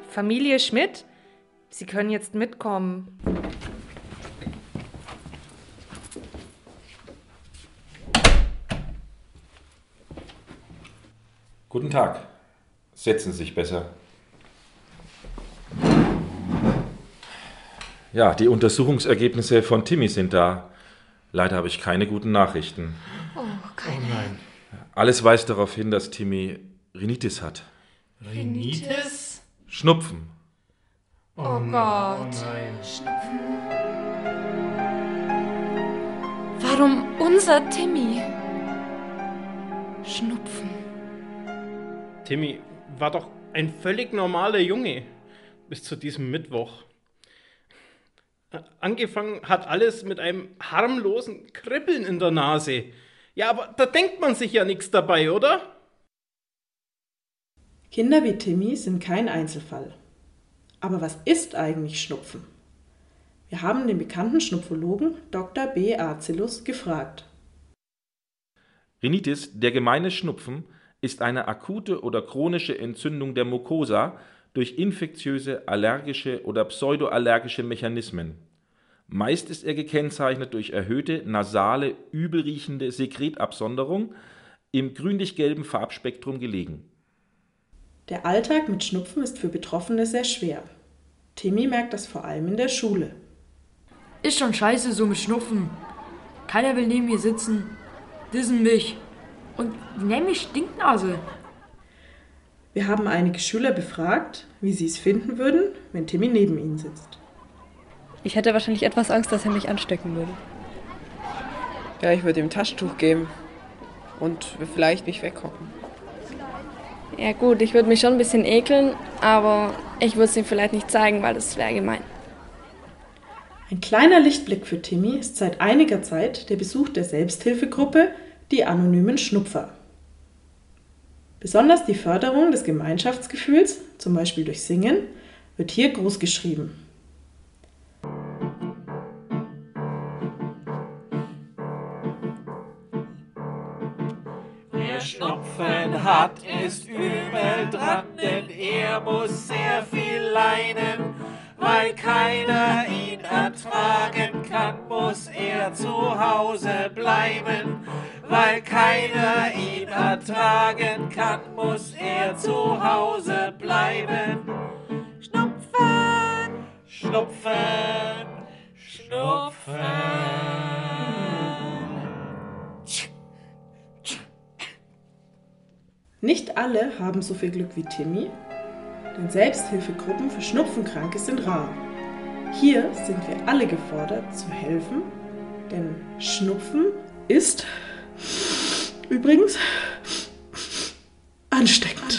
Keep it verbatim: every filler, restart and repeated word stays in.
Familie Schmidt, Sie können jetzt mitkommen. Guten Tag. Setzen Sie sich besser. Ja, die Untersuchungsergebnisse von Timmy sind da. Leider habe ich keine guten Nachrichten. Oh, keine. Oh nein. Alles weist darauf hin, dass Timmy Rhinitis hat. Rhinitis? Schnupfen. Oh, Oh nein. Gott. Oh nein. Warum unser Timmy? Schnupfen. Timmy war doch ein völlig normaler Junge bis zu diesem Mittwoch. Angefangen hat alles mit einem harmlosen Kribbeln in der Nase. Ja, aber da denkt man sich ja nichts dabei, oder? Kinder wie Timmy sind kein Einzelfall. Aber was ist eigentlich Schnupfen? Wir haben den bekannten Schnupfologen Doktor B. Acilus gefragt. Rhinitis, der gemeine Schnupfen, ist eine akute oder chronische Entzündung der Mucosa durch infektiöse, allergische oder pseudoallergische Mechanismen. Meist ist er gekennzeichnet durch erhöhte, nasale, übelriechende Sekretabsonderung, im grünlich-gelben Farbspektrum gelegen. Der Alltag mit Schnupfen ist für Betroffene sehr schwer. Timmy merkt das vor allem in der Schule. Ist schon scheiße so mit Schnupfen. Keiner will neben mir sitzen. Dissen mich. Und nenn mich Stinknase. Wir haben einige Schüler befragt, wie sie es finden würden, wenn Timmy neben ihnen sitzt. Ich hätte wahrscheinlich etwas Angst, dass er mich anstecken würde. Ja, ich würde ihm ein Taschentuch geben und vielleicht mich weghocken. Ja gut, ich würde mich schon ein bisschen ekeln, aber ich würde es ihm vielleicht nicht zeigen, weil das wäre gemein. Ein kleiner Lichtblick für Timmy ist seit einiger Zeit der Besuch der Selbsthilfegruppe Die Anonymen Schnupfer. Besonders die Förderung des Gemeinschaftsgefühls, zum Beispiel durch Singen, wird hier großgeschrieben. Wer Schnupfen hat, ist übel dran, denn er muss sehr viel leiden. Weil keiner ihn ertragen kann, muss er zu Hause bleiben. Weil keiner ihn ertragen kann, muss er zu Hause bleiben. Schnupfen, Schnupfen, Schnupfen. Nicht alle haben so viel Glück wie Timmy, denn Selbsthilfegruppen für Schnupfenkranke sind rar. Hier sind wir alle gefordert zu helfen, denn Schnupfen ist übrigens ansteckend.